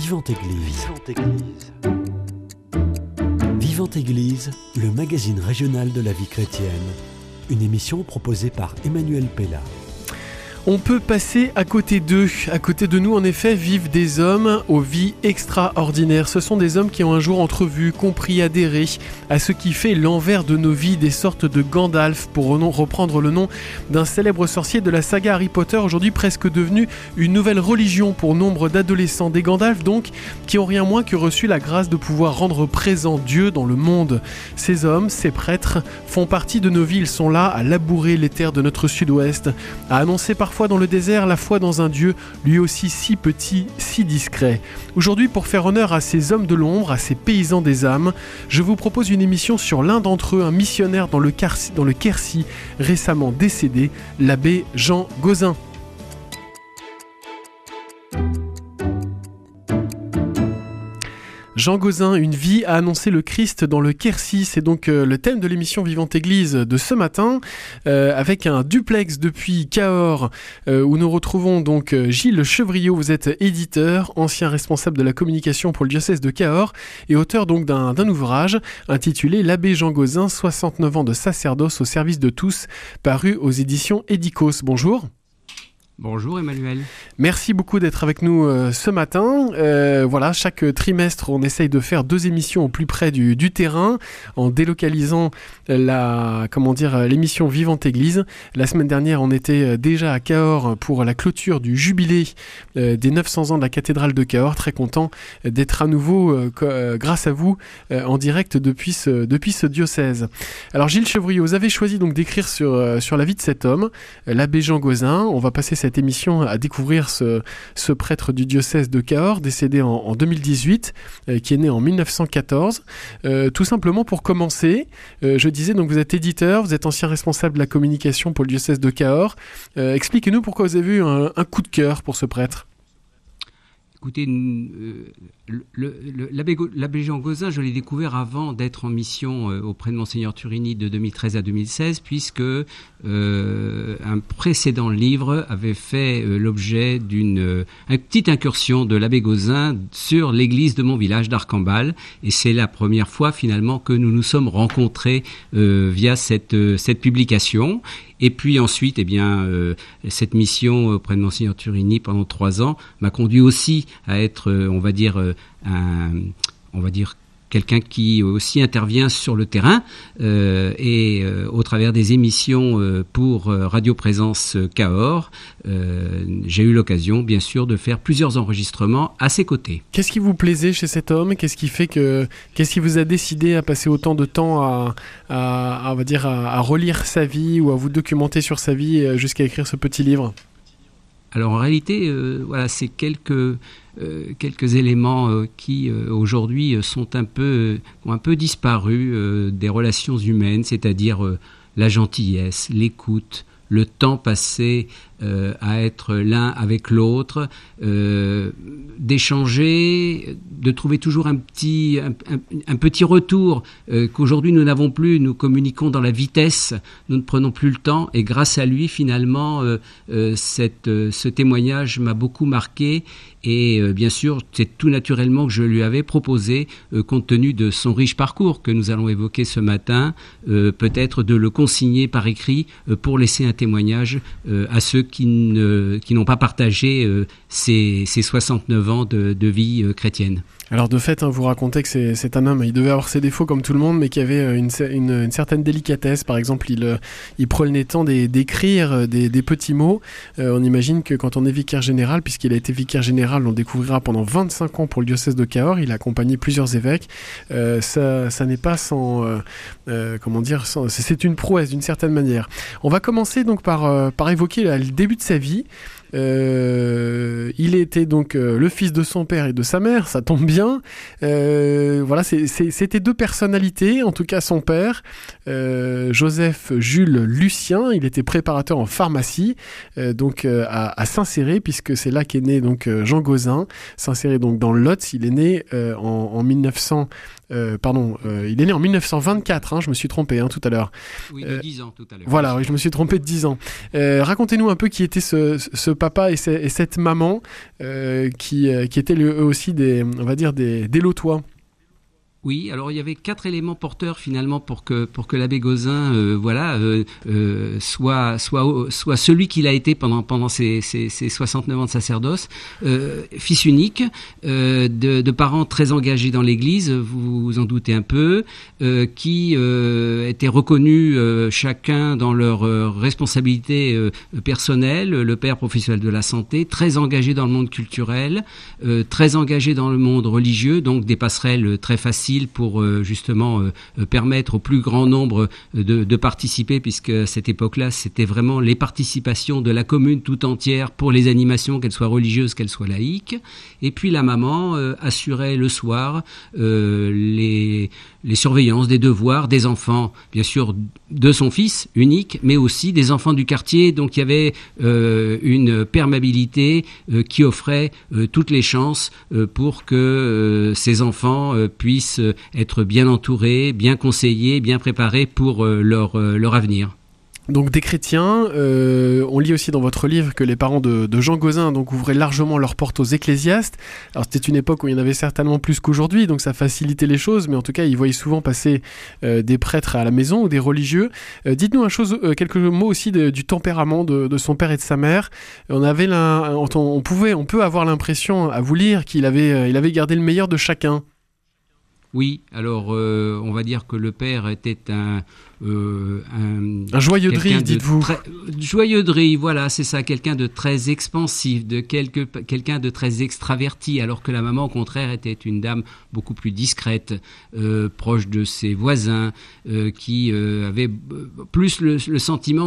Vivante Église. Vivante Église, le magazine régional de la vie chrétienne. Une émission proposée par Emmanuel Pella. On peut passer à côté d'eux. À côté de nous, en effet, vivent des hommes aux vies extraordinaires. Ce sont des hommes qui ont un jour entrevu, compris, adhéré à ce qui fait l'envers de nos vies, des sortes de Gandalf, pour reprendre le nom d'un célèbre sorcier de la saga Harry Potter, aujourd'hui presque devenu une nouvelle religion pour nombre d'adolescents. Des Gandalf, donc, qui ont rien moins que reçu la grâce de pouvoir rendre présent Dieu dans le monde. Ces hommes, ces prêtres, font partie de nos vies. Ils sont là à labourer les terres de notre sud-ouest, à annoncer parfois dans le désert la foi dans un Dieu lui aussi si petit, si discret. Aujourd'hui, pour faire honneur à ces hommes de l'ombre, à ces paysans des âmes, je vous propose une émission sur l'un d'entre eux, un missionnaire dans le Quercy, récemment décédé, l'abbé Jean Gauzin. Jean Gauzin, une vie à annoncer le Christ dans le Quercy, c'est donc le thème de l'émission Vivante Église de ce matin, avec un duplex depuis Cahors, où nous retrouvons donc Gilles Chevriot. Vous êtes éditeur, ancien responsable de la communication pour le diocèse de Cahors, et auteur donc d'un ouvrage intitulé L'abbé Jean Gauzin, 69 ans de sacerdoce au service de tous, paru aux éditions Edikos. Bonjour. Bonjour Emmanuel. Merci beaucoup d'être avec nous ce matin. Voilà, chaque trimestre, on essaye de faire 2 émissions au plus près du terrain, en délocalisant l'émission Vivante Église. La semaine dernière, on était déjà à Cahors pour la clôture du jubilé des 900 ans de la cathédrale de Cahors. Très content d'être à nouveau, grâce à vous, en direct depuis ce diocèse. Alors Gilles Chevriot, vous avez choisi donc d'écrire sur la vie de cet homme, l'abbé Jean Gauzin. On va passer cette émission à découvrir ce prêtre du diocèse de Cahors, décédé en 2018, qui est né en 1914. Tout simplement pour commencer, je disais, donc vous êtes éditeur, vous êtes ancien responsable de la communication pour le diocèse de Cahors. Expliquez-nous pourquoi vous avez eu un coup de cœur pour ce prêtre. Écoutez, l'abbé Jean Gauzin, je l'ai découvert avant d'être en mission auprès de Monseigneur Turini de 2013 à 2016, puisque un précédent livre avait fait l'objet d'une petite incursion de l'abbé Gauzin sur l'église de mon village d'Arcambal, et c'est la première fois finalement que nous nous sommes rencontrés via cette publication. Et puis ensuite, cette mission auprès de Monseigneur Turini pendant 3 ans m'a conduit aussi à être, quelqu'un qui aussi intervient sur le terrain au travers des émissions pour Radio Présence Cahors, j'ai eu l'occasion bien sûr de faire plusieurs enregistrements à ses côtés. Qu'est-ce qui vous plaisait chez cet homme ? Qu'est-ce qui vous a décidé à passer autant de temps à relire sa vie ou à vous documenter sur sa vie jusqu'à écrire ce petit livre ? Alors en réalité, c'est quelques éléments qui aujourd'hui ont un peu disparu des relations humaines, c'est-à-dire la gentillesse, l'écoute, le temps passé à être l'un avec l'autre, d'échanger, de trouver toujours un petit retour qu'aujourd'hui nous n'avons plus. Nous communiquons dans la vitesse, nous ne prenons plus le temps, et grâce à lui finalement ce témoignage m'a beaucoup marqué. Et bien sûr, c'est tout naturellement que je lui avais proposé, compte tenu de son riche parcours que nous allons évoquer ce matin, peut-être de le consigner par écrit pour laisser un témoignage à ceux qui n'ont pas partagé ces 69 ans de vie chrétienne. Alors de fait, vous racontez que c'est un homme, il devait avoir ses défauts comme tout le monde, mais qui avait une certaine délicatesse. Par exemple, il prenait le temps d'écrire des petits mots. On imagine que quand on est vicaire général, puisqu'il a été vicaire général, on découvrira pendant 25 ans pour le diocèse de Cahors, il a accompagné plusieurs évêques. Ça n'est pas c'est une prouesse d'une certaine manière. On va commencer donc par évoquer le début de sa vie. Il était donc le fils de son père et de sa mère, ça tombe bien. C'était 2 personnalités, en tout cas son père, Joseph Jules Lucien, il était préparateur en pharmacie, à Saint-Céré, puisque c'est là qu'est né donc Jean Gauzin. Saint-Céré donc dans le Lot, il est né en 1900. Il est né en 1924, je me suis trompé tout à l'heure. Oui, de 10 ans tout à l'heure. Voilà, oui, je me suis trompé de 10 ans. Racontez-nous un peu qui était ce papa et cette maman qui étaient eux aussi des Lotois. Oui, alors il y avait 4 éléments porteurs finalement pour que l'abbé Gauzin soit celui qu'il a été pendant ses 69 ans de sacerdoce, fils unique, de parents très engagés dans l'Église, vous vous en doutez un peu, qui étaient reconnus chacun dans leur responsabilité personnelle, le père professionnel de la santé, très engagé dans le monde culturel, très engagé dans le monde religieux, donc des passerelles très faciles pour justement permettre au plus grand nombre de participer, puisque à cette époque-là, c'était vraiment les participations de la commune tout entière pour les animations, qu'elles soient religieuses, qu'elles soient laïques. Et puis la maman assurait le soir les surveillances des devoirs des enfants, bien sûr de son fils unique, mais aussi des enfants du quartier. Donc il y avait une perméabilité qui offrait toutes les chances pour que ces enfants puissent être bien entourés, bien conseillés, bien préparés pour leur avenir. Donc des chrétiens, on lit aussi dans votre livre que les parents de Jean Gauzin donc ouvraient largement leurs portes aux ecclésiastes. Alors c'était une époque où il y en avait certainement plus qu'aujourd'hui, donc ça facilitait les choses, mais en tout cas ils voyaient souvent passer des prêtres à la maison ou des religieux. Dites-nous quelques mots aussi du tempérament de son père et de sa mère. On peut avoir l'impression à vous lire qu'il avait gardé le meilleur de chacun. Oui, alors on va dire que le père était un joyeux de rire, dites-vous. Joyeux de rire, voilà, c'est ça, quelqu'un de très expansif, quelqu'un de très extraverti, alors que la maman, au contraire, était une dame beaucoup plus discrète, proche de ses voisins, qui avait plus le sentiment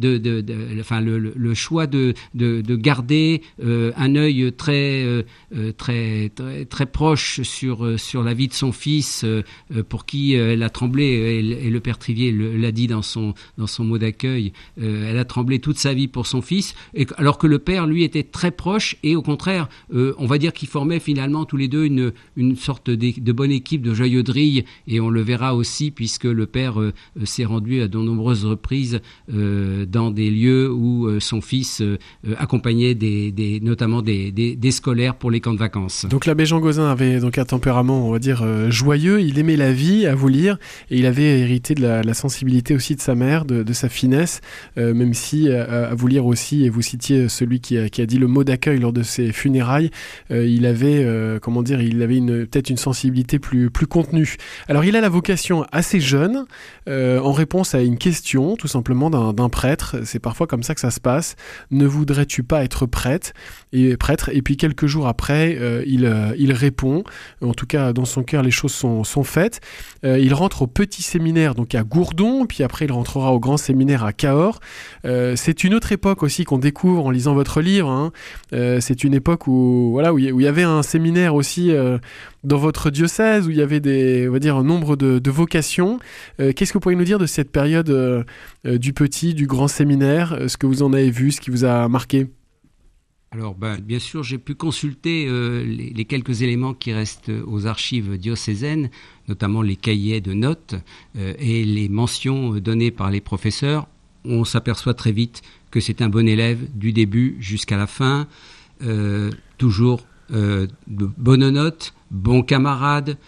le choix de garder un œil très proche sur la vie de son fils, pour qui elle a tremblé, et le père Trivier l'a dit dans son mot d'accueil, elle a tremblé toute sa vie pour son fils, alors que le père, lui, était très proche, et au contraire, on va dire qu'ils formaient finalement tous les deux une sorte de bonne équipe de joyeux de rire, et on le verra aussi, puisque le père s'est rendu à de nombreuses reprises dans des lieux où son fils accompagnait notamment des scolaires pour les camps de vacances. Donc l'abbé Jean Gauzin avait donc un tempérament, on va dire, joyeux, il aimait la vie, à vous lire, et il avait hérité de la sensibilité aussi de sa mère, de sa finesse, même si, à vous lire aussi, et vous citiez celui qui a dit le mot d'accueil lors de ses funérailles, il avait peut-être une sensibilité plus contenue. Alors il a la vocation assez jeune, en réponse à une question, tout simplement, d'un prêtre, c'est parfois comme ça que ça se passe, ne voudrais-tu pas être prêtre, et puis quelques jours après, il répond, en tout cas dans son cœur les choses sont faites, il rentre au petit séminaire, donc à Gourdon, puis après il rentrera au grand séminaire à Cahors. C'est une autre époque aussi qu'on découvre en lisant votre livre, hein. C'est une époque où il y avait un séminaire aussi dans votre diocèse, où il y avait un nombre de vocations. Qu'est-ce que vous pourriez nous dire de cette période du petit, du grand séminaire, ce que vous en avez vu, ce qui vous a marqué ? Alors, bien sûr, j'ai pu consulter les quelques éléments qui restent aux archives diocésaines, notamment les cahiers de notes et les mentions données par les professeurs. On s'aperçoit très vite que c'est un bon élève du début jusqu'à la fin, toujours de bonnes notes, bon camarade,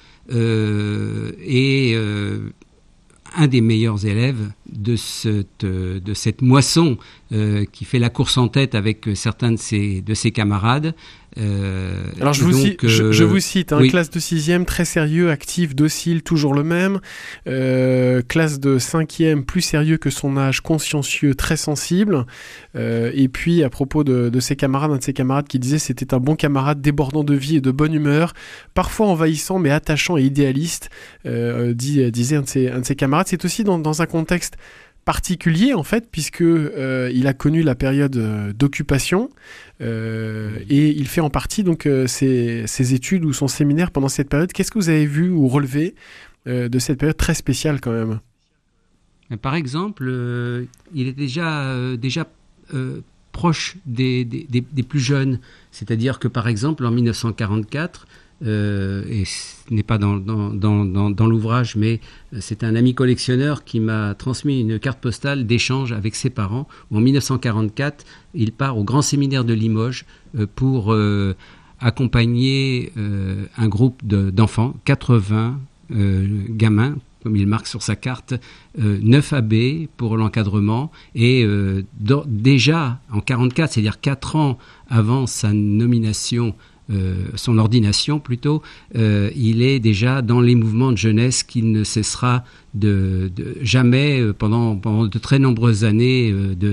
et un des meilleurs élèves de cette moisson qui fait la course en tête avec certains de ses camarades. Alors je vous cite, oui. Classe de 6e, très sérieux, actif, docile, toujours le même. Classe de 5e, plus sérieux que son âge, consciencieux, très sensible. Et puis à propos de ses camarades, un de ses camarades qui disait c'était un bon camarade, débordant de vie et de bonne humeur, parfois envahissant mais attachant et idéaliste, disait un de ses camarades. C'est aussi dans un contexte particulier en fait, puisque il a connu la période d'occupation et il fait en partie donc ses études ou son séminaire pendant cette période. Qu'est-ce que vous avez vu ou relevé de cette période très spéciale quand même ? Par exemple, il est déjà proche des plus jeunes, c'est-à-dire que par exemple en 1944, et ce n'est pas dans l'ouvrage, mais c'est un ami collectionneur qui m'a transmis une carte postale d'échange avec ses parents, où en 1944, il part au Grand Séminaire de Limoges pour accompagner un groupe d'enfants, 80 gamins, comme il marque sur sa carte, 9 abbés pour l'encadrement, et déjà en 1944, c'est-à-dire 4 ans avant sa nomination, son ordination plutôt, il est déjà dans les mouvements de jeunesse qu'il ne cessera de jamais pendant de très nombreuses années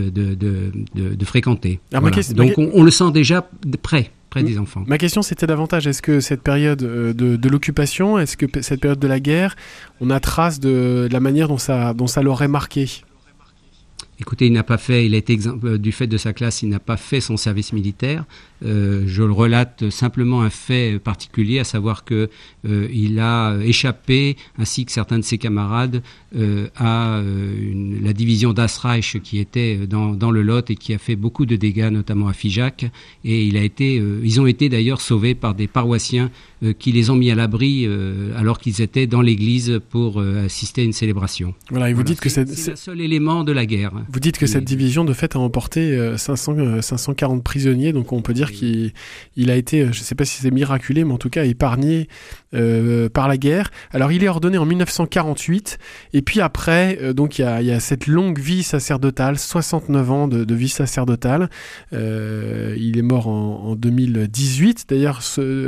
de fréquenter. Alors, voilà. Donc on le sent déjà près des enfants. Ma question, c'était davantage, est-ce que cette période de l'occupation, est-ce que cette période de la guerre, on a trace de la manière dont ça l'aurait marqué ? Écoutez, il a été du fait de sa classe, il n'a pas fait son service militaire. Je le relate simplement un fait particulier, à savoir que il a échappé, ainsi que certains de ses camarades, à la division d'Asreich qui était dans le Lot et qui a fait beaucoup de dégâts, notamment à Figeac. Et ils ont été d'ailleurs sauvés par des paroissiens qui les ont mis à l'abri alors qu'ils étaient dans l'église pour assister à une célébration. Voilà, et vous dites que c'est le seul élément de la guerre. Vous dites que cette division, de fait, a emporté 540 prisonniers, donc on peut dire qu'il a été, je ne sais pas si c'est miraculé, mais en tout cas épargné par la guerre. Alors il est ordonné en 1948, et puis après, donc il y a cette longue vie sacerdotale, 69 ans de vie sacerdotale. Il est mort en 2018, d'ailleurs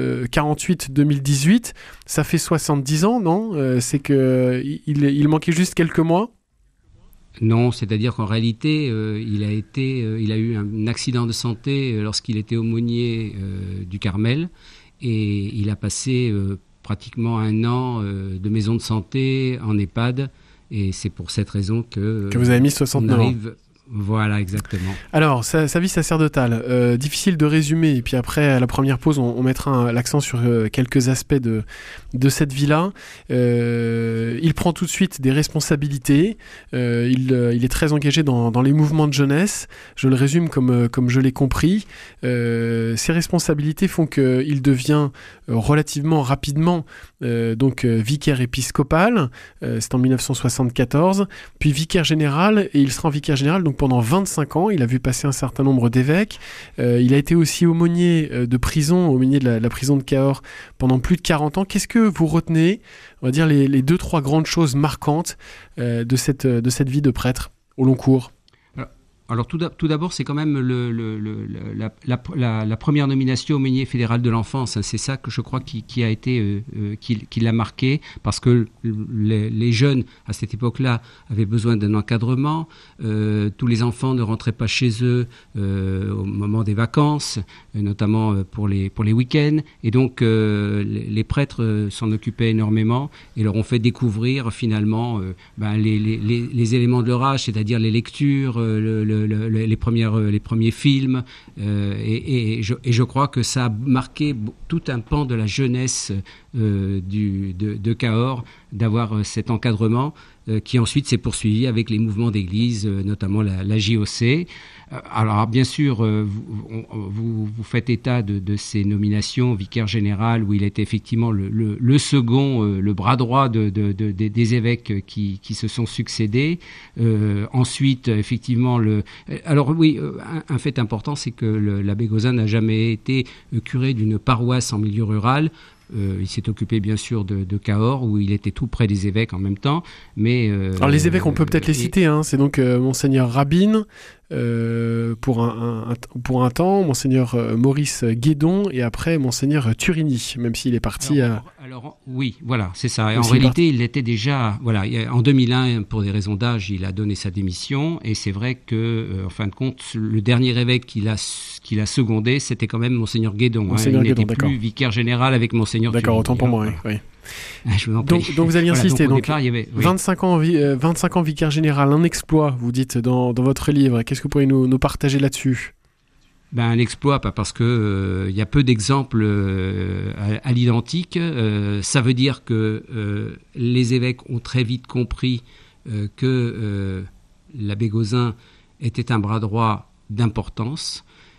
48-2018, ça fait 70 ans, non ? C'est qu'il manquait juste quelques mois ? Non, c'est-à-dire qu'en réalité, il a eu un accident de santé lorsqu'il était aumônier du Carmel, et il a passé pratiquement 1 an de maison de santé en EHPAD, et c'est pour cette raison que vous avez mis 69 ans. Voilà, exactement. Alors, sa vie sacerdotale, difficile de résumer, et puis après, à la première pause, on mettra l'accent sur quelques aspects de cette vie-là. Il prend tout de suite des responsabilités, il est très engagé dans les mouvements de jeunesse, je le résume comme je l'ai compris. Ses responsabilités font qu'il devient relativement rapidement vicaire épiscopal, c'est en 1974, puis vicaire général, et il sera en vicaire général donc pendant 25 ans. Il a vu passer un certain nombre d'évêques. Il a été aussi aumônier de prison, aumônier de la prison de Cahors pendant plus de 40 ans. Qu'est-ce que vous retenez, on va dire, les 2-3 grandes choses marquantes de cette vie de prêtre au long cours ? Alors tout d'abord, c'est quand même la première nomination aumônier fédéral de l'enfance. C'est ça que je crois qui l'a marqué, parce que les jeunes à cette époque-là avaient besoin d'un encadrement. Tous les enfants ne rentraient pas chez eux au moment des vacances, notamment pour les week-ends. Et donc les prêtres s'en occupaient énormément et leur ont fait découvrir finalement les éléments de leur âge, c'est-à-dire les lectures, les premiers films, et je crois que ça a marqué tout un pan de la jeunesse de Cahors, d'avoir cet encadrement qui ensuite s'est poursuivi avec les mouvements d'église, notamment la JOC. Alors bien sûr, vous faites état de ces nominations, vicaire général, où il était effectivement le second, le bras droit des évêques qui se sont succédés. Ensuite, effectivement, alors oui, un fait important, c'est que l'abbé Gauzin n'a jamais été curé d'une paroisse en milieu rural. Il s'est occupé bien sûr de Cahors, où il était tout près des évêques en même temps. Mais alors les évêques, on peut peut-être les citer. C'est donc Monseigneur Rabine pour un temps, Monseigneur Maurice Guédon, et après Monseigneur Turini, même s'il est parti. Alors oui, voilà, c'est ça. Et en réalité, il était déjà, voilà, en 2001, pour des raisons d'âge, il a donné sa démission. Et c'est vrai que, en fin de compte, le dernier évêque qu'il a secondé, c'était quand même Monseigneur Guédon. Il n'était plus vicaire général avec Monseigneur Turini. D'accord, autant pour moi, oui. Je vous en prie. Donc vous aviez insisté, donc, départ, il y avait, oui. 25 ans vicaire général, un exploit, vous dites dans votre livre. Qu'est-ce que vous pourriez nous partager là-dessus ? Un exploit, parce que y a peu d'exemples à l'identique. Ça veut dire que les évêques ont très vite compris que l'abbé Gauzin était un bras droit d'importance.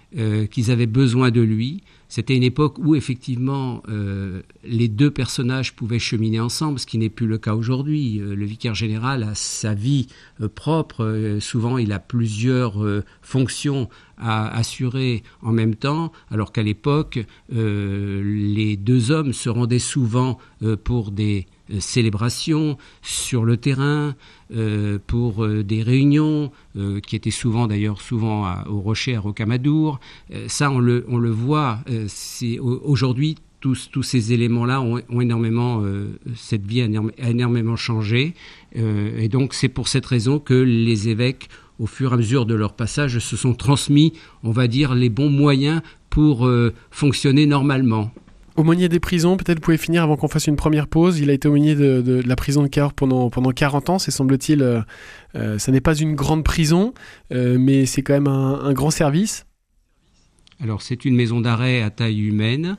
qu'ils avaient besoin de lui. C'était une époque où effectivement les deux personnages pouvaient cheminer ensemble, ce qui n'est plus le cas aujourd'hui. Le vicaire général a sa vie propre, souvent il a plusieurs fonctions à assurer en même temps, alors qu'à l'époque, les deux hommes se rendaient souvent pour des célébrations sur le terrain, pour des réunions qui étaient souvent au Rocher, à Rocamadour. Ça, on le voit. Aujourd'hui, tous ces éléments-là ont énormément, cette vie a énormément changé. Et donc, c'est pour cette raison que les évêques, au fur et à mesure de leur passage, se sont transmis, on va dire, les bons moyens pour fonctionner normalement. Aumônier des prisons, peut-être vous pouvez finir avant qu'on fasse une première pause. Il a été aumônier de la prison de Cahors pendant 40 ans. C'est semble-t-il, ça n'est pas une grande prison, mais c'est quand même un grand service. Alors c'est une maison d'arrêt à taille humaine.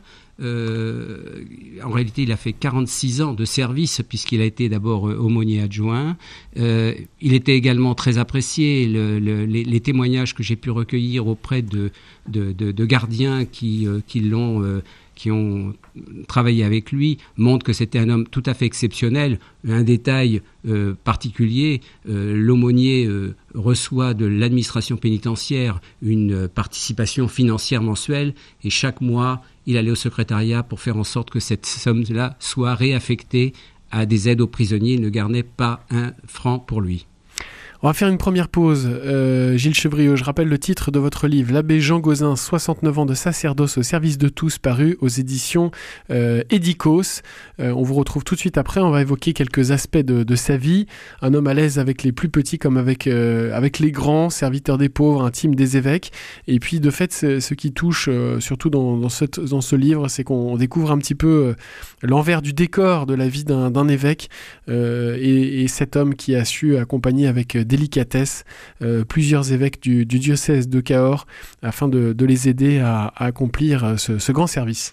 En réalité, il a fait 46 ans de service puisqu'il a été d'abord aumônier adjoint. Il était également très apprécié. Les témoignages que j'ai pu recueillir auprès de gardiens qui ont travaillé avec lui montrent que c'était un homme tout à fait exceptionnel. Un détail particulier, l'aumônier reçoit de l'administration pénitentiaire une participation financière mensuelle et chaque mois, il allait au secrétariat pour faire en sorte que cette somme-là soit réaffectée à des aides aux prisonniers. Il ne gardait pas un franc pour lui. On va faire une première pause. Gilles Chevriot, je rappelle le titre de votre livre, L'abbé Jean Gauzin, 69 ans de sacerdoce au service de tous, paru aux éditions Edikos. On vous retrouve tout de suite après. On va évoquer quelques aspects de sa vie. Un homme à l'aise avec les plus petits comme avec les grands, serviteur des pauvres, intime des évêques. Et puis, de fait, ce qui touche, surtout dans ce livre, c'est qu'on découvre un petit peu l'envers du décor de la vie d'un évêque et cet homme qui a su accompagner avec délicatesse plusieurs évêques du diocèse de Cahors afin de les aider à accomplir ce grand service.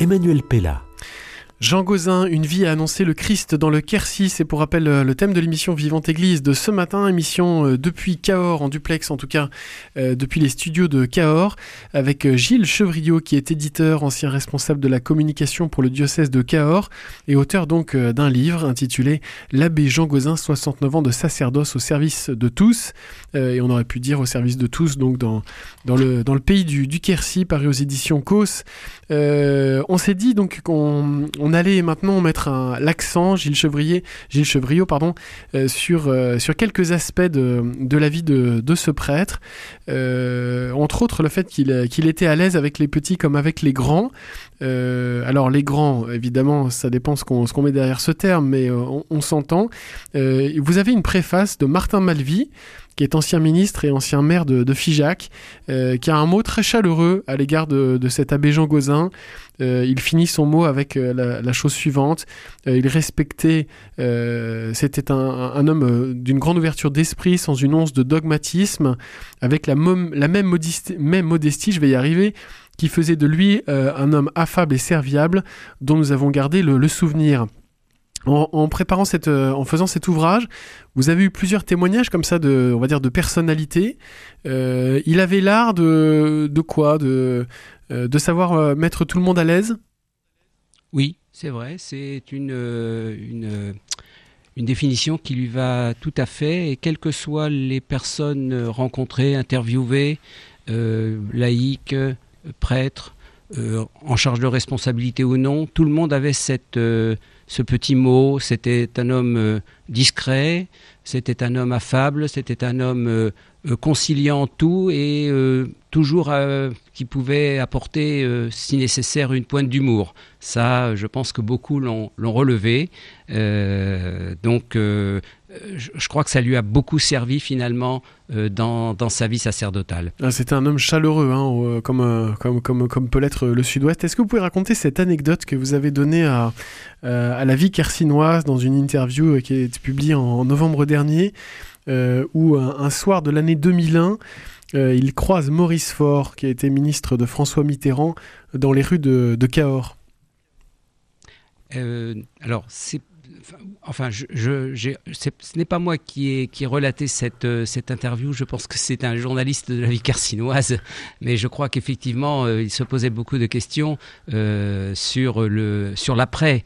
Emmanuel Pella. Jean Gauzin, une vie a annoncé le Christ dans le Quercy. C'est pour rappel le thème de l'émission Vivante Église de ce matin. Émission depuis Cahors, en duplex en tout cas, depuis les studios de Cahors, avec Gilles Chevriot qui est éditeur, ancien responsable de la communication pour le diocèse de Cahors et auteur donc d'un livre intitulé L'abbé Jean Gauzin, 69 ans de sacerdoce au service de tous. Et on aurait pu dire au service de tous, donc dans le pays du Quercy, paru aux éditions Causse. On s'est dit donc qu'on allait maintenant mettre l'accent, Gilles Chevriot, sur quelques aspects de la vie de ce prêtre. Entre autres, le fait qu'il était à l'aise avec les petits comme avec les grands. Alors les grands, évidemment, ça dépend ce qu'on met derrière ce terme, mais on s'entend. Vous avez une préface de Martin Malvy, qui est ancien ministre et ancien maire de Figeac, qui a un mot très chaleureux à l'égard de cet abbé Jean Gauzin. Il finit son mot avec la chose suivante. Il respectait, c'était un homme d'une grande ouverture d'esprit, sans une once de dogmatisme, avec la même modestie, je vais y arriver, qui faisait de lui un homme affable et serviable, dont nous avons gardé le souvenir. En faisant cet ouvrage, vous avez eu plusieurs témoignages comme ça on va dire de personnalité. Il avait l'art de quoi, de savoir mettre tout le monde à l'aise. Oui, c'est vrai. C'est une définition qui lui va tout à fait. Et quelles que soient les personnes rencontrées, interviewées, laïcs, prêtres, en charge de responsabilité ou non, tout le monde avait ce petit mot. C'était un homme discret, c'était un homme affable, c'était un homme conciliant tout et toujours qui pouvait apporter, si nécessaire, une pointe d'humour. Ça, je pense que beaucoup l'ont relevé. Donc, je crois que ça lui a beaucoup servi finalement dans sa vie sacerdotale. C'était un homme chaleureux, comme peut l'être le Sud-Ouest. Est-ce que vous pouvez raconter cette anecdote que vous avez donnée à la vie quercinoise dans une interview qui a été publiée en novembre dernier, où un soir de l'année 2001, il croise Maurice Faure, qui a été ministre de François Mitterrand, dans les rues de Cahors. Alors, ce n'est pas moi qui ai relaté cette interview. Je pense que c'est un journaliste de la vie quercinoise, mais je crois qu'effectivement, il se posait beaucoup de questions sur l'après.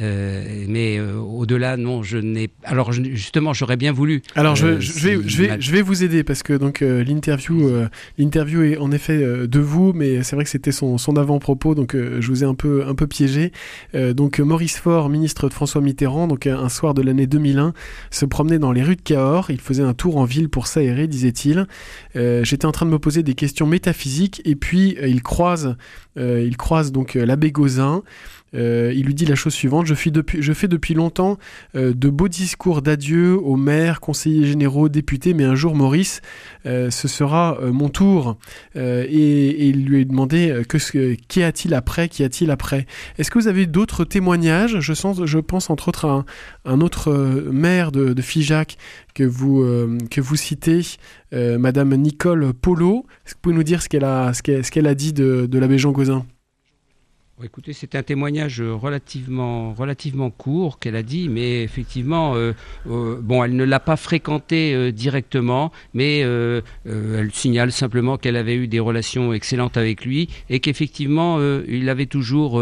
Mais au-delà, non, je n'ai. Alors justement, j'aurais bien voulu. Alors je vais vous aider parce que donc l'interview est en effet de vous, mais c'est vrai que c'était son avant-propos, donc je vous ai un peu piégé. Donc Maurice Faure, ministre de François Mitterrand, donc un soir de l'année 2001, se promenait dans les rues de Cahors. Il faisait un tour en ville pour s'aérer, disait-il. J'étais en train de me poser des questions métaphysiques et puis il croise donc l'abbé Gauzin. Il lui dit la chose suivante: je fais depuis longtemps de beaux discours d'adieu aux maires, conseillers généraux, députés, mais un jour, Maurice, ce sera mon tour. Et il lui a demandé qu'y a-t-il après. Est-ce que vous avez d'autres témoignages? Je pense entre autres à un autre maire de Figeac que vous citez, Madame Nicole Polo. Est-ce que vous pouvez nous dire ce qu'elle a dit de l'abbé Jean Gauzin? Écoutez, c'est un témoignage relativement court qu'elle a dit, mais effectivement, elle ne l'a pas fréquenté directement, mais elle signale simplement qu'elle avait eu des relations excellentes avec lui et qu'effectivement, il avait toujours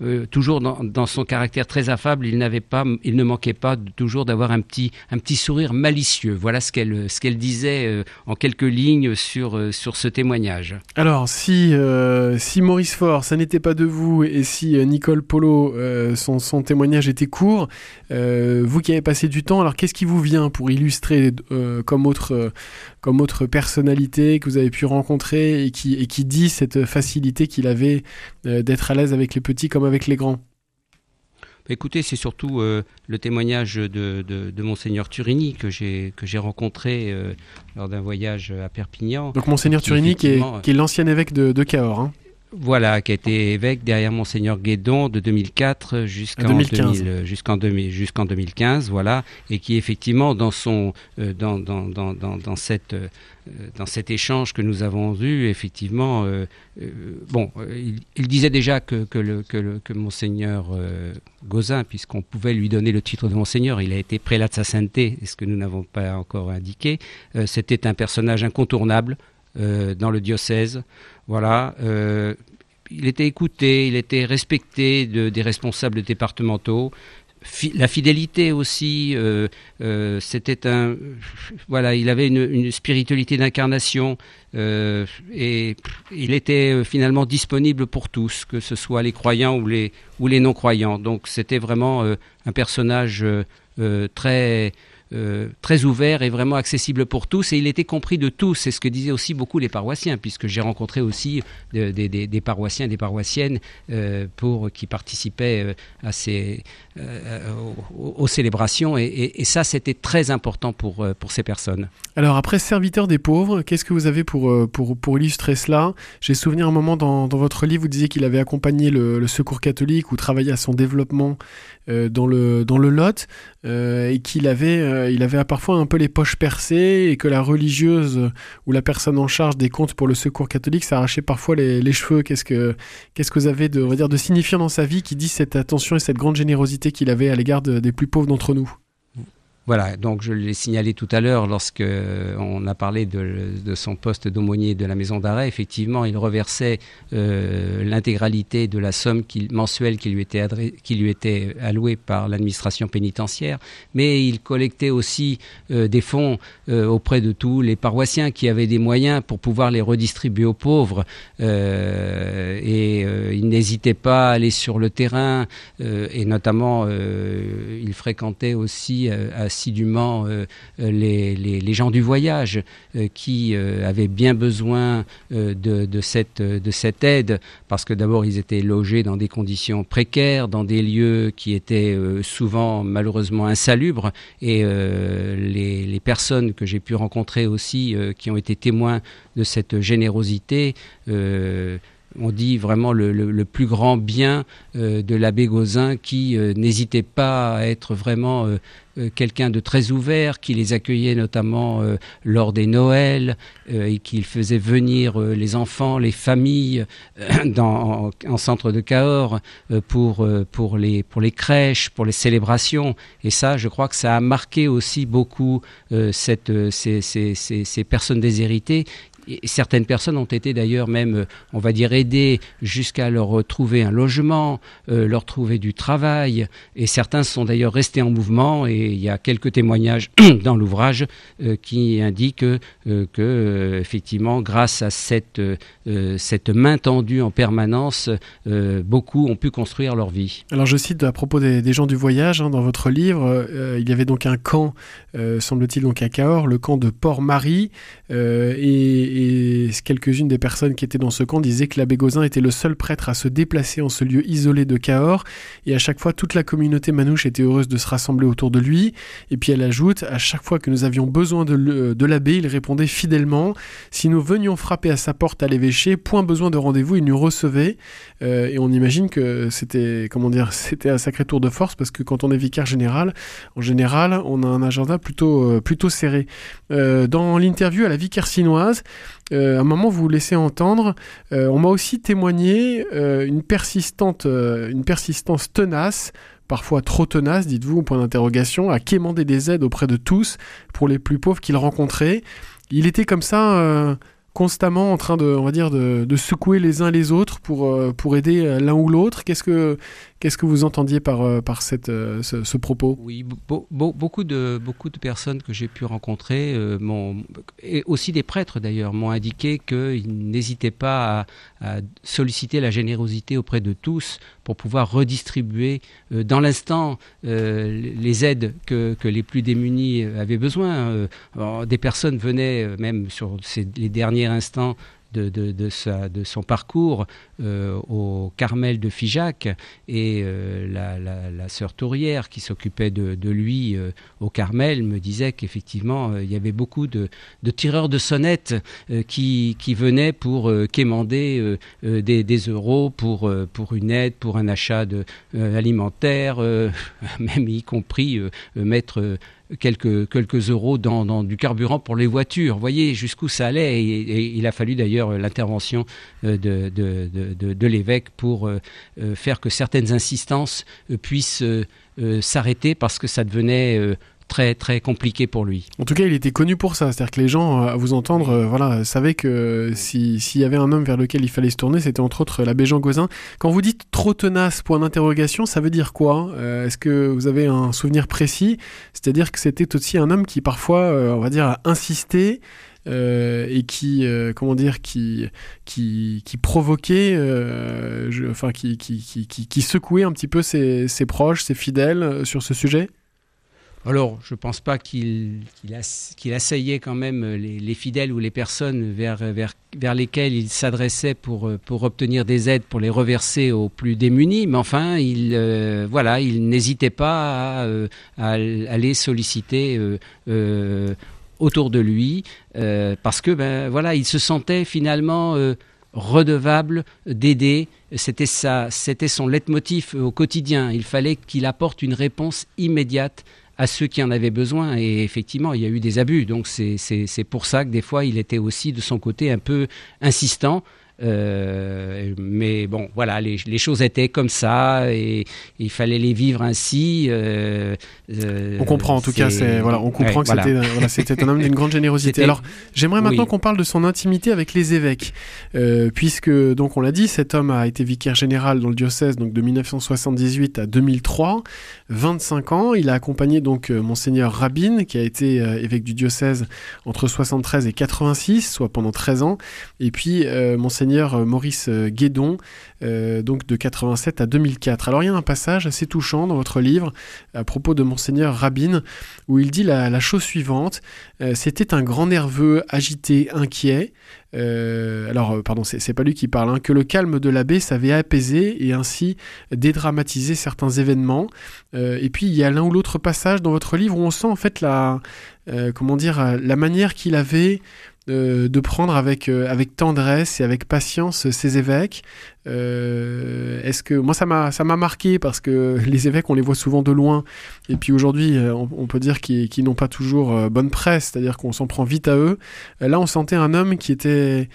dans son caractère très affable, il ne manquait pas toujours d'avoir un petit sourire malicieux. Voilà ce qu'elle disait en quelques lignes sur ce témoignage. Alors, si Maurice Faure, ça n'était pas de vous, et si Nicole Polo, son témoignage était court, vous qui avez passé du temps, alors qu'est-ce qui vous vient pour illustrer comme autre personnalité que vous avez pu rencontrer et qui dit cette facilité qu'il avait d'être à l'aise avec les petits comme avec les grands? Écoutez, c'est surtout le témoignage de Monseigneur Turini que j'ai rencontré lors d'un voyage à Perpignan. Donc Monseigneur Turini qui est l'ancien évêque de Cahors, hein. Voilà, qui a été évêque derrière Monseigneur Guédon de 2004 jusqu'en 2015, voilà, et qui effectivement dans cet échange que nous avons eu, effectivement, il disait déjà que Monseigneur Gauzin, puisqu'on pouvait lui donner le titre de Monseigneur, il a été prélat de sa sainteté, ce que nous n'avons pas encore indiqué, c'était un personnage incontournable dans le diocèse. Voilà, il était écouté, il était respecté des responsables départementaux. La fidélité aussi, c'était il avait une spiritualité d'incarnation et il était finalement disponible pour tous, que ce soit les croyants ou les non-croyants. Donc c'était vraiment un personnage très ouvert et vraiment accessible pour tous, et il était compris de tous. C'est ce que disaient aussi beaucoup les paroissiens, puisque j'ai rencontré aussi des paroissiens et des paroissiennes qui participaient aux célébrations, et ça c'était très important pour ces personnes. Alors après serviteur des pauvres, qu'est-ce que vous avez pour illustrer cela? J'ai souvenir un moment dans votre livre, vous disiez qu'il avait accompagné le Secours catholique ou travaillé à son développement dans le Lot, et qu'il avait parfois un peu les poches percées, et que la religieuse ou la personne en charge des comptes pour le Secours catholique s'arrachait parfois les cheveux. Qu'est-ce que vous avez de signifiant dans sa vie qui dit cette attention et cette grande générosité qu'il avait à l'égard des plus pauvres d'entre nous? Voilà, donc je l'ai signalé tout à l'heure lorsque on a parlé de son poste d'aumônier de la maison d'arrêt. Effectivement, il reversait l'intégralité de la somme mensuelle qui lui était allouée par l'administration pénitentiaire, mais il collectait aussi des fonds auprès de tous les paroissiens qui avaient des moyens pour pouvoir les redistribuer aux pauvres, et il n'hésitait pas à aller sur le terrain, et notamment il fréquentait aussi assidûment les gens du voyage qui avaient bien besoin de cette aide, parce que d'abord ils étaient logés dans des conditions précaires, dans des lieux qui étaient souvent malheureusement insalubres, et les personnes que j'ai pu rencontrer aussi qui ont été témoins de cette générosité on dit vraiment le plus grand bien de l'abbé Gauzin, qui n'hésitait pas à être vraiment quelqu'un de très ouvert, qui les accueillait notamment lors des Noëls, et qui faisait venir les enfants, les familles en centre de Cahors pour les crèches, pour les célébrations. Et ça, je crois que ça a marqué aussi beaucoup ces personnes déshéritées. Et certaines personnes ont été d'ailleurs même, on va dire, aidées jusqu'à leur trouver un logement, leur trouver du travail. Et certains sont d'ailleurs restés en mouvement. Et il y a quelques témoignages dans l'ouvrage qui indiquent que effectivement, grâce à cette main tendue en permanence, beaucoup ont pu construire leur vie. Alors je cite à propos des gens du voyage, dans votre livre, il y avait donc un camp, semble-t-il donc à Cahors, le camp de Port-Marie, et quelques-unes des personnes qui étaient dans ce camp disaient que l'abbé Gauzin était le seul prêtre à se déplacer en ce lieu isolé de Cahors, et à chaque fois toute la communauté manouche était heureuse de se rassembler autour de lui. Et puis elle ajoute: à chaque fois que nous avions besoin de l'abbé, il répondait fidèlement. Si nous venions frapper à sa porte à l'évêché, point besoin de rendez-vous, il nous recevait. Et on imagine que c'était un sacré tour de force, parce que quand on est vicaire général, en général, on a un agenda plutôt serré. Dans l'interview à la vie carcinoise, à un moment vous laissez entendre, on m'a aussi témoigné une persistance tenace, parfois trop tenace, dites-vous, point d'interrogation, à quémander des aides auprès de tous pour les plus pauvres qu'il rencontrait. Il était comme ça constamment en train de secouer les uns les autres pour aider l'un ou l'autre. Qu'est-ce que vous entendiez par ce propos? Oui, beaucoup de personnes que j'ai pu rencontrer, et aussi des prêtres d'ailleurs, m'ont indiqué qu'ils n'hésitaient pas à solliciter la générosité auprès de tous pour pouvoir redistribuer dans l'instant les aides que les plus démunis avaient besoin. Des personnes venaient même sur les derniers instants de son parcours au Carmel de Figeac, et la sœur Tourière qui s'occupait de lui au Carmel me disait qu'effectivement il y avait beaucoup de tireurs de sonnettes qui venaient pour quémander des euros pour une aide, pour un achat alimentaire, même y compris mettre quelques euros dans du carburant pour les voitures. Vous voyez jusqu'où ça allait, et il a fallu d'ailleurs l'intervention de l'évêque pour faire que certaines insistances puissent s'arrêter, parce que ça devenait très très compliqué pour lui. En tout cas, il était connu pour ça, c'est-à-dire que les gens, à vous entendre, savaient que s'il y avait un homme vers lequel il fallait se tourner, c'était entre autres l'abbé Jean Gauzin. Quand vous dites trop tenace, point d'interrogation, ça veut dire quoi ? Est-ce que vous avez un souvenir précis ? C'est-à-dire que c'était aussi un homme qui parfois, on va dire, a insisté et qui provoquait, qui secouait un petit peu ses proches, ses fidèles sur ce sujet ? Alors, je ne pense pas qu'il assaillait quand même les fidèles ou les personnes vers lesquelles il s'adressait pour obtenir des aides, pour les reverser aux plus démunis. Mais enfin, il n'hésitait pas à aller solliciter autour de lui, parce que il se sentait finalement redevable d'aider. C'était son leitmotiv au quotidien. Il fallait qu'il apporte une réponse immédiate à ceux qui en avaient besoin, et effectivement il y a eu des abus, donc c'est pour ça que des fois il était aussi de son côté un peu insistant, mais bon voilà, les choses étaient comme ça et il fallait les vivre ainsi. On comprend en tout cas, on comprend que c'était un homme d'une grande générosité. Alors j'aimerais maintenant qu'on parle de son intimité avec les évêques, puisque donc on l'a dit, cet homme a été vicaire général dans le diocèse donc de 1978 à 2003, 25 ans. Il a accompagné donc monseigneur Rabine, qui a été évêque du diocèse entre 73 et 86, soit pendant 13 ans, et puis monseigneur Maurice Guédon, donc de 87 à 2004. Alors il y a un passage assez touchant dans votre livre à propos de monseigneur Rabine, où il dit la chose suivante: c'était un grand nerveux, agité, inquiet. C'est pas lui qui parle, que le calme de l'abbé savait apaiser et ainsi dédramatiser certains événements. Et puis il y a l'un ou l'autre passage dans votre livre où on sent en fait la manière qu'il avait de prendre avec tendresse et avec patience ses évêques. Est-ce que moi ça m'a marqué, parce que les évêques on les voit souvent de loin, et puis aujourd'hui on peut dire qu'ils n'ont pas toujours bonne presse, c'est-à-dire qu'on s'en prend vite à eux. Là on sentait un homme qui était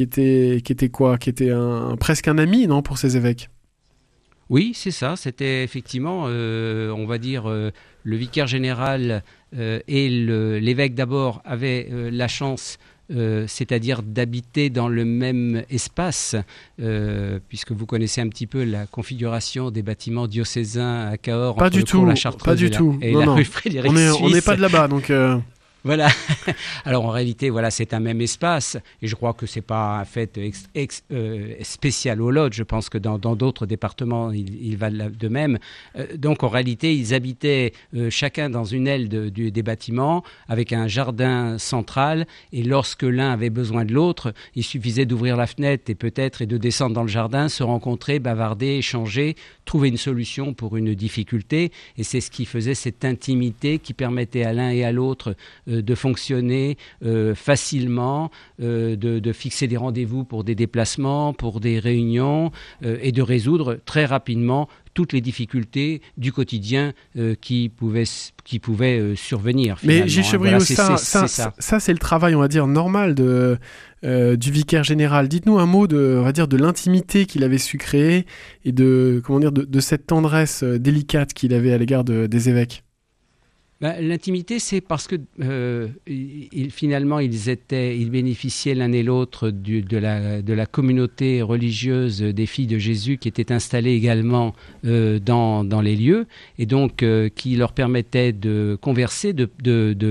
presque un ami, non, pour ces évêques. Oui, c'est ça, c'était effectivement, on va dire, le vicaire général et l'évêque d'abord avaient la chance, c'est-à-dire d'habiter dans le même espace, puisque vous connaissez un petit peu la configuration des bâtiments diocésains à Cahors, pas du tout, la Chartreuse et la rue Frédéric Suisse. On n'est pas de là-bas, donc... Voilà. Alors en réalité, voilà, c'est un même espace, et je crois que c'est pas un fait spécial au Lot. Je pense que dans d'autres départements, il va de même. Donc en réalité, ils habitaient chacun dans une aile des bâtiments, avec un jardin central. Et lorsque l'un avait besoin de l'autre, il suffisait d'ouvrir la fenêtre et de descendre dans le jardin, se rencontrer, bavarder, échanger, trouver une solution pour une difficulté. Et c'est ce qui faisait cette intimité qui permettait à l'un et à l'autre de fonctionner facilement, de fixer des rendez-vous pour des déplacements, pour des réunions, et de résoudre très rapidement toutes les difficultés du quotidien qui pouvaient survenir. Mais Gilles Chebriot, ça c'est le travail, on va dire, normal du vicaire général. Dites-nous un mot de l'intimité qu'il avait su créer et de cette tendresse délicate qu'il avait à l'égard des évêques. L'intimité, c'est parce que finalement ils bénéficiaient l'un et l'autre de la communauté religieuse des filles de Jésus, qui était installée également dans les lieux, et donc qui leur permettait de converser, de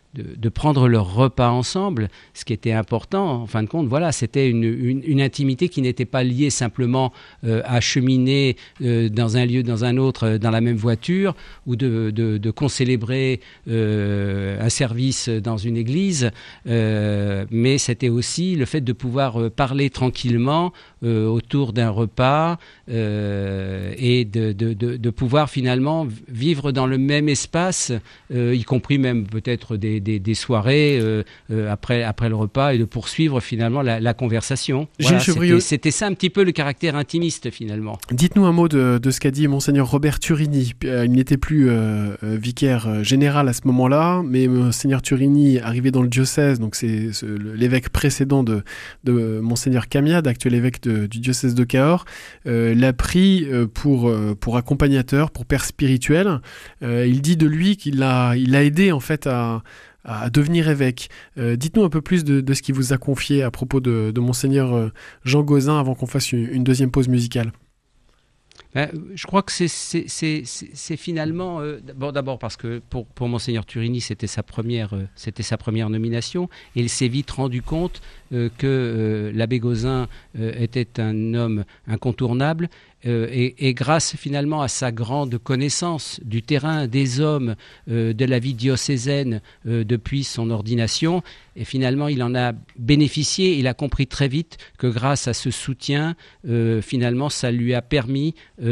de prendre leur repas ensemble, ce qui était important. En fin de compte, voilà, c'était une intimité qui n'était pas liée simplement à cheminer dans un lieu, dans un autre, dans la même voiture, ou de concélébrer un service dans une église, mais c'était aussi le fait de pouvoir parler tranquillement autour d'un repas et de pouvoir finalement vivre dans le même espace, y compris même peut-être des soirées après le repas, et de poursuivre finalement la conversation. Voilà, c'était ça un petit peu le caractère intimiste finalement. Dites-nous un mot de ce qu'a dit Monseigneur Robert Turini. Il n'était plus vicaire général à ce moment-là, mais Monseigneur Turini arrivé dans le diocèse, donc c'est l'évêque précédent de Monseigneur Camiade, actuel évêque du diocèse de Cahors, l'a pris pour accompagnateur, pour père spirituel. Il dit de lui qu'il l'a aidé en fait à devenir évêque. Dites-nous un peu plus de ce qu'il vous a confié à propos de Monseigneur Jean Gauzin avant qu'on fasse une deuxième pause musicale. Je crois que c'est finalement d'abord parce que pour Monseigneur Turini c'était sa première nomination, et il s'est vite rendu compte que l'abbé Gauzin était un homme incontournable, et grâce finalement à sa grande connaissance du terrain, des hommes, de la vie diocésaine depuis son ordination, et finalement il en a bénéficié. Il a compris très vite que grâce à ce soutien, finalement ça lui a permis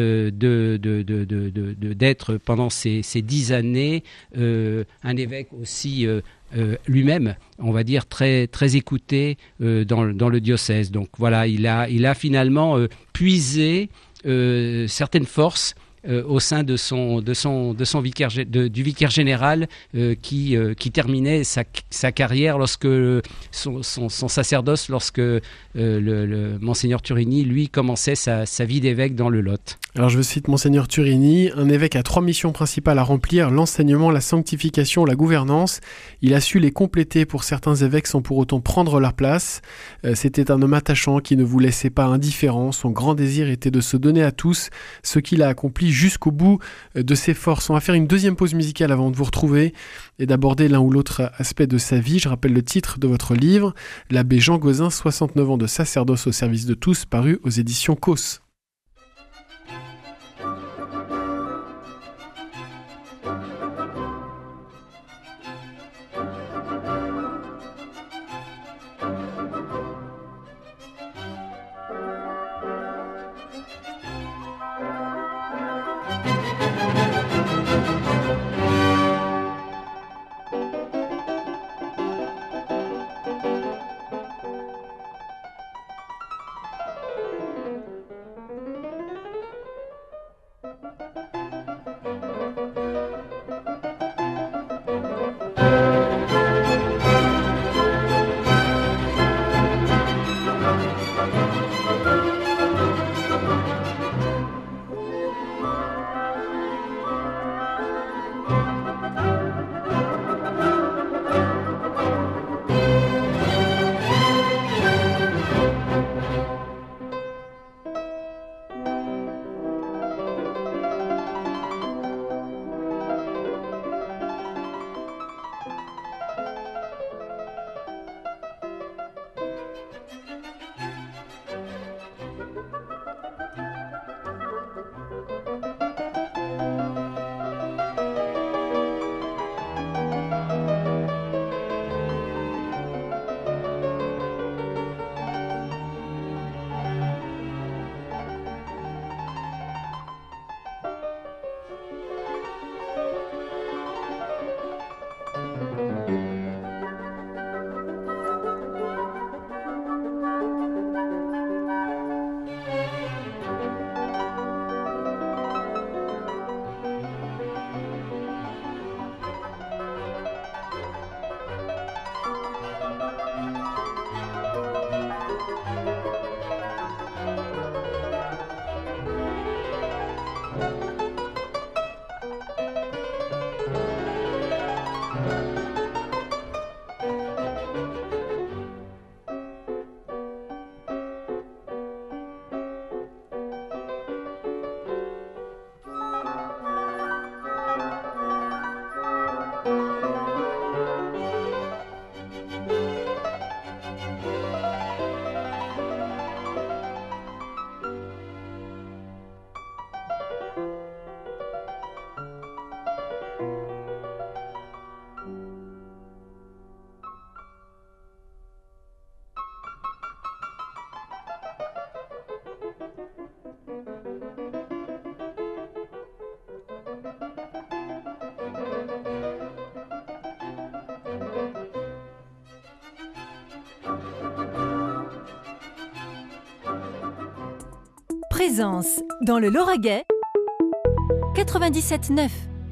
d'être pendant ces 10 années un évêque aussi lui-même, on va dire, très, très écouté dans le diocèse. Donc voilà, il a finalement puisé certaines forces au sein du vicaire général qui terminait sa carrière lorsque son sacerdoce, lorsque le Monseigneur Turini, lui, commençait sa vie d'évêque dans le Lot. Alors je cite Monseigneur Turini: un évêque a 3 missions principales à remplir: l'enseignement, la sanctification, la gouvernance. Il a su les compléter pour certains évêques sans pour autant prendre leur place. C'était un homme attachant qui ne vous laissait pas indifférent. Son grand désir était de se donner à tous, ce qu'il a accompli jusqu'au bout de ses forces. On va faire une deuxième pause musicale avant de vous retrouver et d'aborder l'un ou l'autre aspect de sa vie. Je rappelle le titre de votre livre, L'abbé Jean Gauzin, 69 ans de sacerdoce au service de tous, paru aux éditions Cos. Présence dans le Lauragais 97.9.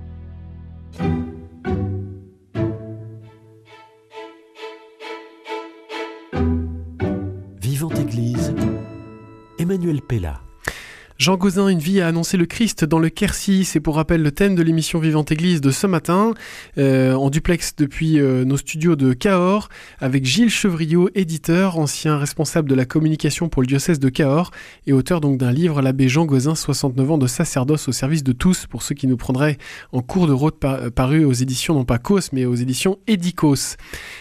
Vivante Église, Emmanuel Pella. Jean Gauzin, une vie a annoncé le Christ dans le Quercy. C'est pour rappel le thème de l'émission Vivante Église de ce matin, en duplex depuis nos studios de Cahors, avec Gilles Chevriot, éditeur, ancien responsable de la communication pour le diocèse de Cahors, et auteur donc d'un livre, l'abbé Jean Gauzin, 69 ans de sacerdoce au service de tous, pour ceux qui nous prendraient en cours de route, paru aux éditions, non pas COS, mais aux éditions Edicos.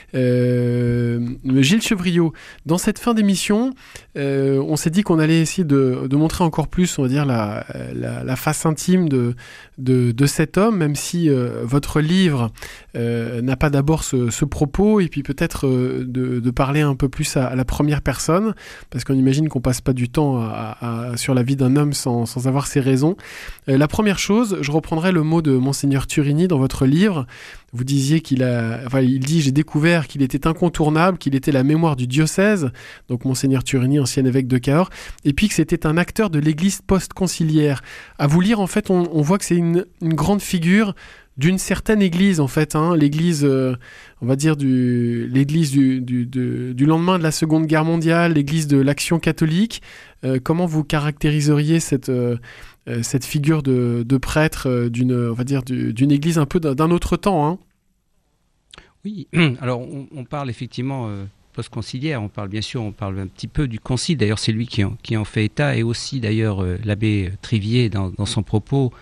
Gilles Chevriot, dans cette fin d'émission, on s'est dit qu'on allait essayer de montrer encore plus, on va dire, la face intime de cet homme, même si votre livre n'a pas d'abord ce propos, et puis peut-être de parler un peu plus à la première personne, parce qu'on imagine qu'on passe pas du temps sur la vie d'un homme sans avoir ses raisons. La première chose, je reprendrai le mot de Monseigneur Turini dans votre livre. Vous disiez il dit, j'ai découvert qu'il était incontournable, qu'il était la mémoire du diocèse, donc Monseigneur Turini, ancien évêque de Cahors, et puis que c'était un acteur de l'église post-conciliaire. À vous lire, en fait, on voit que c'est une grande figure d'une certaine église, en fait, l'église, on va dire, l'église du lendemain de la Seconde Guerre mondiale, l'église de l'Action catholique. Comment vous caractériseriez cette figure de prêtre d'une église un peu d'un autre temps, Oui, alors on parle effectivement post-conciliaire, on parle un petit peu du concile, d'ailleurs c'est lui qui en fait état, et aussi d'ailleurs l'abbé Trivier dans son propos,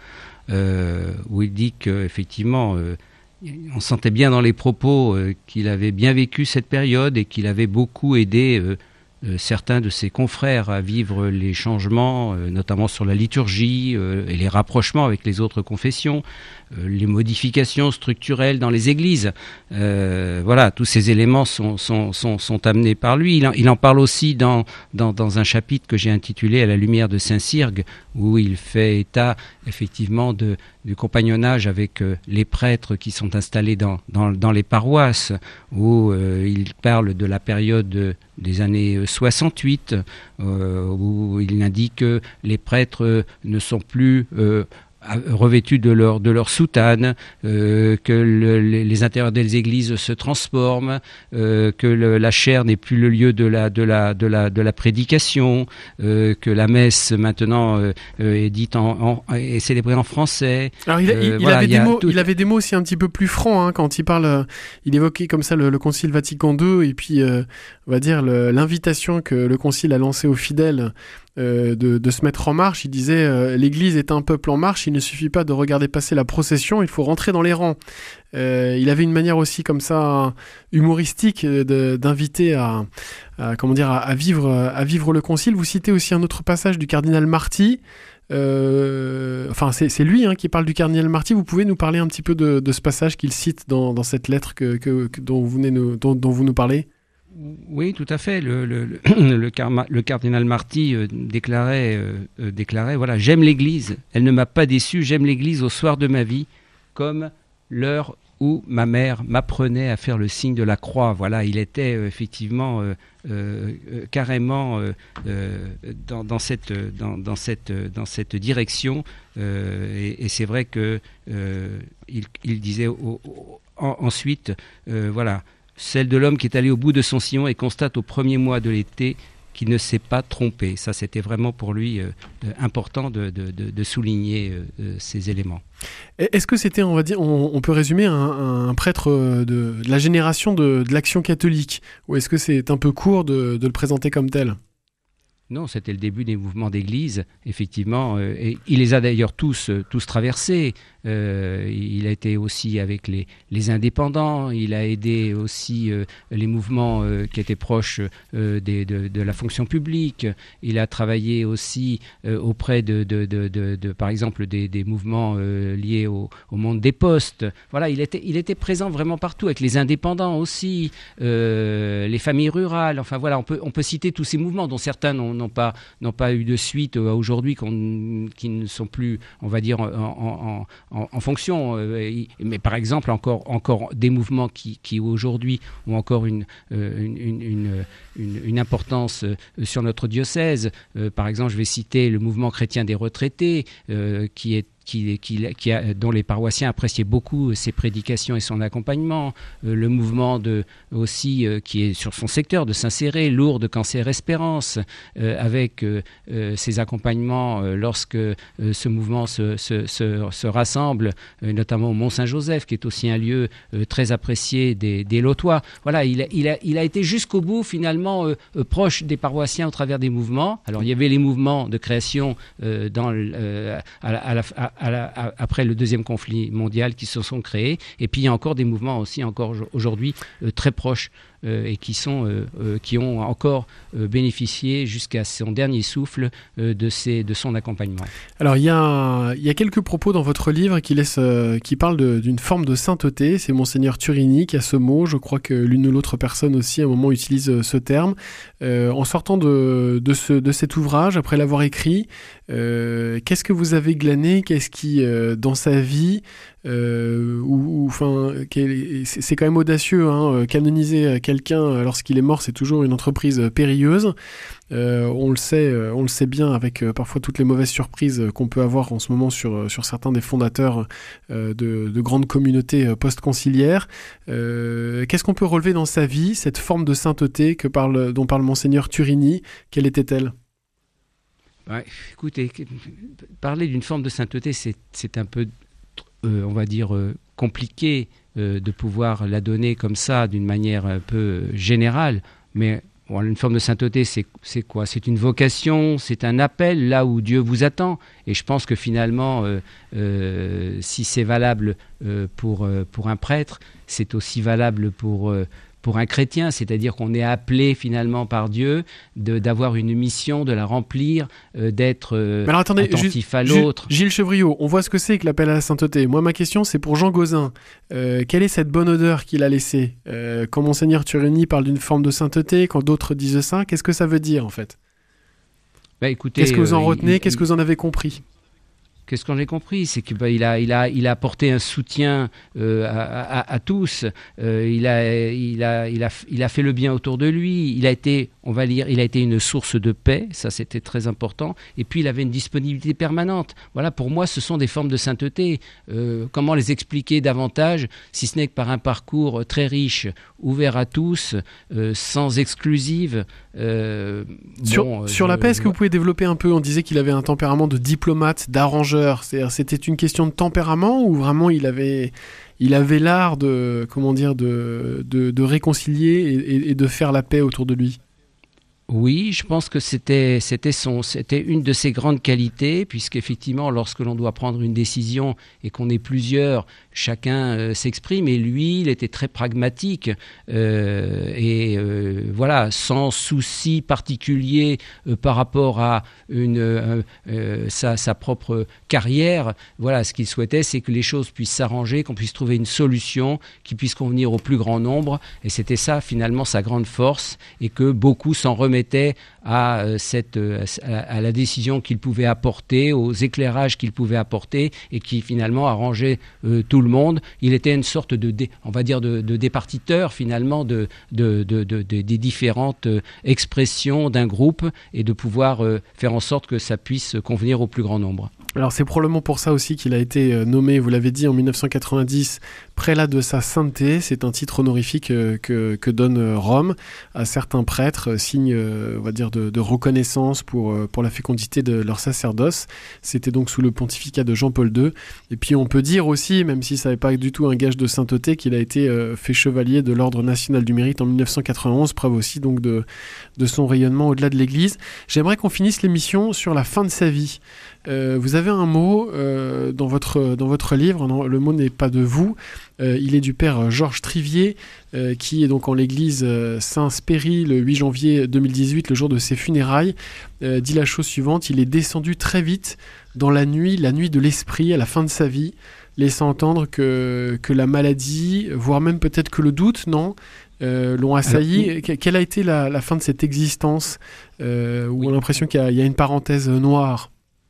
où il dit qu'effectivement on sentait bien dans les propos qu'il avait bien vécu cette période et qu'il avait beaucoup aidé certains de ses confrères à vivre les changements, notamment sur la liturgie et les rapprochements avec les autres confessions, les modifications structurelles dans les églises. Voilà, tous ces éléments sont amenés par lui. Il en parle aussi dans un chapitre que j'ai intitulé « À la lumière de Saint-Cyrgue », où il fait état effectivement du compagnonnage avec les prêtres qui sont installés dans les paroisses, où il parle de la période des années 68, où il indique que les prêtres ne sont plus revêtus de leur soutane, que les intérieurs des églises se transforment, que la chaire n'est plus le lieu de la prédication, que la messe maintenant est dite est célébrée en français. Alors il avait des mots aussi un petit peu plus francs quand il parle. Il évoquait comme ça le Concile Vatican II, et puis on va dire l'invitation que le Concile a lancée aux fidèles de se mettre en marche. Il disait l'Église est un peuple en marche, il ne suffit pas de regarder passer la procession, il faut rentrer dans les rangs. Il avait une manière aussi comme ça humoristique d'inviter à vivre le concile. Vous citez aussi un autre passage du cardinal Marty. C'est lui qui parle du cardinal Marty. Vous pouvez nous parler un petit peu de ce passage qu'il cite dans cette lettre dont vous nous parlez? Oui, tout à fait. Le cardinal Marty déclarait voilà, j'aime l'Église, elle ne m'a pas déçu, j'aime l'Église au soir de ma vie, comme l'heure où ma mère m'apprenait à faire le signe de la croix. Voilà, il était effectivement carrément dans cette direction, et c'est vrai que il disait ensuite, voilà. Celle de l'homme qui est allé au bout de son sillon et constate au premier mois de l'été qu'il ne s'est pas trompé. Ça, c'était vraiment pour lui important de souligner ces éléments. Est-ce que c'était, on va dire, on peut résumer un prêtre de la génération de l'Action catholique, ou est-ce que c'est un peu court de le présenter comme tel ? Non, c'était le début des mouvements d'église, effectivement. Et il les a d'ailleurs tous traversés. Il a été aussi avec les indépendants. Il a aidé aussi les mouvements qui étaient proches de la fonction publique. Il a travaillé aussi auprès de par exemple, des mouvements liés au monde des postes. Voilà, il était présent vraiment partout, avec les indépendants aussi, les familles rurales. Enfin voilà, on peut citer tous ces mouvements dont certains n'ont pas eu de suite aujourd'hui, qui ne sont plus, on va dire, en fonction. Mais par exemple, encore des mouvements qui aujourd'hui ont encore une une importance sur notre diocèse. Par exemple, je vais citer le mouvement chrétien des retraités, dont les paroissiens appréciaient beaucoup ses prédications et son accompagnement, le mouvement aussi qui est sur son secteur de Saint-Céré, Lourdes, Cancer, Espérance, avec ses accompagnements lorsque ce mouvement se rassemble, notamment au Mont-Saint-Joseph, qui est aussi un lieu très apprécié des Lotois. Voilà, il a été jusqu'au bout finalement proche des paroissiens au travers des mouvements. Alors il y avait les mouvements de création après le deuxième conflit mondial qui se sont créés, et puis il y a encore des mouvements aussi encore aujourd'hui très proches et qui ont encore bénéficié jusqu'à son dernier souffle de son accompagnement. Alors il y a quelques propos dans votre livre qui parlent d'une forme de sainteté. C'est Monseigneur Turini qui a ce mot. Je crois que l'une ou l'autre personne aussi à un moment utilise ce terme. En sortant de cet ouvrage, après l'avoir écrit, qu'est-ce que vous avez glané? Qu'est-ce qui, dans sa vie, c'est quand même audacieux, canoniser quelqu'un lorsqu'il est mort, c'est toujours une entreprise périlleuse. On le sait bien avec parfois toutes les mauvaises surprises qu'on peut avoir en ce moment sur certains des fondateurs de grandes communautés post-conciliaires. Qu'est-ce qu'on peut relever dans sa vie, cette forme de sainteté dont parle Monseigneur Turini? Quelle était-elle? Ouais, écoutez, parler d'une forme de sainteté, c'est un peu, on va dire, compliqué de pouvoir la donner comme ça, d'une manière un peu générale, mais bon, une forme de sainteté, c'est quoi? C'est une vocation, c'est un appel là où Dieu vous attend. Et je pense que finalement, si c'est valable pour un prêtre, c'est aussi valable pour un chrétien, c'est-à-dire qu'on est appelé finalement par Dieu d'avoir une mission, de la remplir, d'être attentif à l'autre. Gilles Chevriot, on voit ce que c'est que l'appel à la sainteté. Moi, ma question, c'est pour Jean Gauzin. Quelle est cette bonne odeur qu'il a laissée? Quand Monseigneur Turini parle d'une forme de sainteté, quand d'autres disent ça, qu'est-ce que ça veut dire en fait? Écoutez, qu'est-ce que vous en retenez? Qu'est-ce que vous en avez compris? Qu'est-ce qu'on a compris? C'est qu'il a apporté un soutien à tous. Il a fait le bien autour de lui. Il a été une source de paix. Ça, c'était très important. Et puis, il avait une disponibilité permanente. Voilà, pour moi, ce sont des formes de sainteté. Comment les expliquer davantage, si ce n'est que par un parcours très riche, ouvert à tous, sans exclusive. Sur la paix, est-ce que vous pouvez développer un peu? On disait qu'il avait un tempérament de diplomate, d'arrangeur. C'est-à-dire, c'était une question de tempérament ou vraiment il avait l'art de réconcilier et de faire la paix autour de lui? Oui, je pense que c'était une de ses grandes qualités, puisqu'effectivement, lorsque l'on doit prendre une décision et qu'on est plusieurs, chacun s'exprime, et lui, il était très pragmatique, voilà, sans souci particulier par rapport à sa propre carrière. Voilà, ce qu'il souhaitait, c'est que les choses puissent s'arranger, qu'on puisse trouver une solution qui puisse convenir au plus grand nombre, et c'était ça, finalement, sa grande force, et que beaucoup s'en remettaient à la décision qu'il pouvait apporter, aux éclairages qu'il pouvait apporter, et qui finalement arrangeait tout le monde. Il était une sorte de départiteur finalement des différentes expressions d'un groupe, et de pouvoir faire en sorte que ça puisse convenir au plus grand nombre. Alors c'est probablement pour ça aussi qu'il a été nommé, vous l'avez dit, en 1990, prélat de sa sainteté. C'est un titre honorifique que donne Rome à certains prêtres, signe on va dire de reconnaissance pour la fécondité de leur sacerdoce. C'était donc sous le pontificat de Jean-Paul II. Et puis on peut dire aussi, même si ça n'est pas du tout un gage de sainteté, qu'il a été fait chevalier de l'Ordre national du mérite en 1991, preuve aussi donc de son rayonnement au-delà de l'Église. J'aimerais qu'on finisse l'émission sur la fin de sa vie. Vous avez un mot dans votre livre, non, le mot n'est pas de vous, il est du père Georges Trivier, qui est donc en l'église Saint-Spéry le 8 janvier 2018, le jour de ses funérailles, dit la chose suivante: il est descendu très vite dans la nuit de l'esprit à la fin de sa vie, laissant entendre que la maladie, voire même peut-être que le doute, l'ont assailli. Alors, quelle a été la fin de cette existence où on a l'impression qu'il y a une parenthèse noire?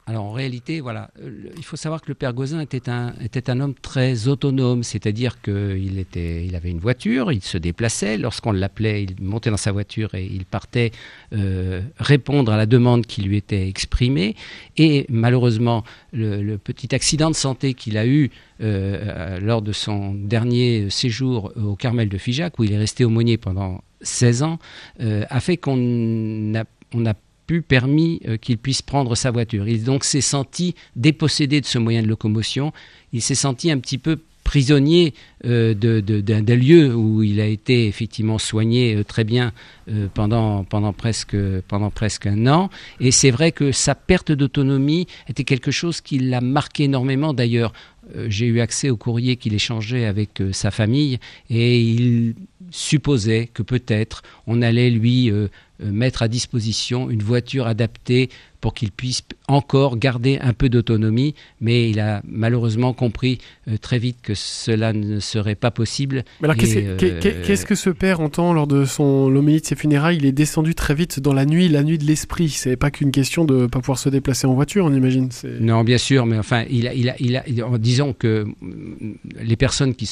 Alors en réalité, voilà, il faut savoir que le père Gauzin était un homme très autonome, c'est-à-dire qu'il avait une voiture, il se déplaçait, lorsqu'on l'appelait, il montait dans sa voiture et il partait répondre à la demande qui lui était exprimée. Et malheureusement, le petit accident de santé qu'il a eu lors de son dernier séjour au Carmel de Figeac, où il est resté aumônier pendant 16 ans, a fait qu'on a permis qu'il puisse prendre sa voiture. Il donc s'est senti dépossédé de ce moyen de locomotion. Il s'est senti un petit peu prisonnier d'un lieu où il a été effectivement soigné très bien pendant presque un an. Et c'est vrai que sa perte d'autonomie était quelque chose qui l'a marqué énormément. D'ailleurs, j'ai eu accès au courrier qu'il échangeait avec sa famille et il supposait que peut-être on allait lui mettre à disposition une voiture adaptée pour qu'il puisse encore garder un peu d'autonomie, mais il a malheureusement compris très vite que cela ne serait pas possible. Mais alors qu'est-ce que ce père entend lors de l'homélie de ses funérailles? Il est descendu très vite dans la nuit de l'esprit. C'est pas qu'une question de ne pas pouvoir se déplacer en voiture, on imagine. Non, bien sûr, mais enfin, disons que les personnes qui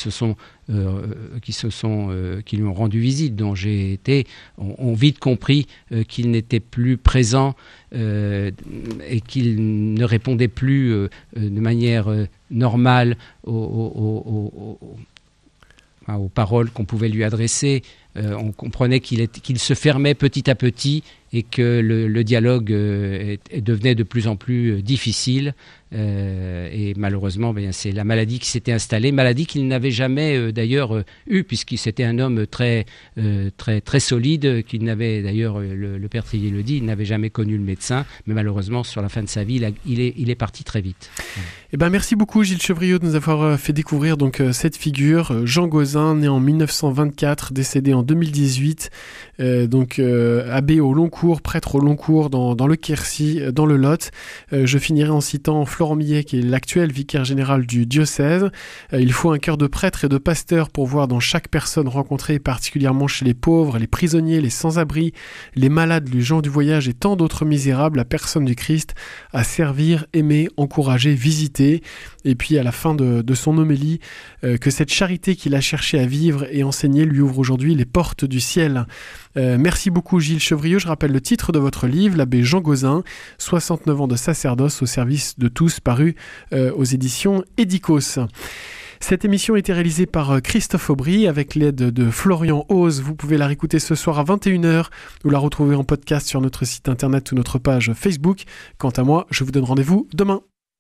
lui ont rendu visite, dont j'ai été, ont vite compris qu'il n'était plus présent et qu'il ne répondait plus de manière normale aux paroles qu'on pouvait lui adresser. On comprenait qu'il se fermait petit à petit et que le dialogue devenait de plus en plus difficile. Et malheureusement, c'est la maladie qui s'était installée, maladie qu'il n'avait jamais d'ailleurs eue, puisqu'il c'était un homme très solide, qu'il n'avait d'ailleurs, le père Trillier le dit, il n'avait jamais connu le médecin, mais malheureusement sur la fin de sa vie, il est parti très vite. Eh ben, merci beaucoup Gilles Chevriot de nous avoir fait découvrir donc cette figure, Jean Gauzin, né en 1924, décédé en 2018, abbé au Long-Cours, prêtre au Long-Cours dans le Quercy, dans le Lot. Je finirai en citant Florent Millet, qui est l'actuel vicaire général du diocèse. Il faut un cœur de prêtre et de pasteur pour voir dans chaque personne rencontrée, particulièrement chez les pauvres, les prisonniers, les sans-abri, les malades, les gens du voyage et tant d'autres misérables, la personne du Christ à servir, aimer, encourager, visiter. Et puis à la fin de son homélie, que cette charité qu'il a cherché à vivre et enseigner lui ouvre aujourd'hui les portes du ciel. Merci beaucoup Gilles Chevriot. Je rappelle le titre de votre livre, l'abbé Jean Gauzin, 69 ans de sacerdoce au service de tous, paru aux éditions Edikos. Cette émission a été réalisée par Christophe Aubry avec l'aide de Florian Hoz. Vous pouvez la réécouter ce soir à 21h ou la retrouver en podcast sur notre site internet ou notre page Facebook. Quant à moi, je vous donne rendez-vous demain.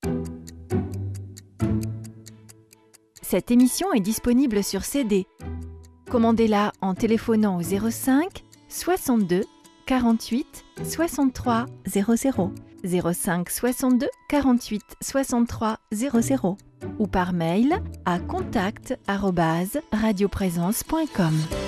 Cette émission est disponible sur CD. Commandez-la en téléphonant au 05 62 48 63 00, 05 62 48 63 00 ou par mail à contact@radioprésence.com.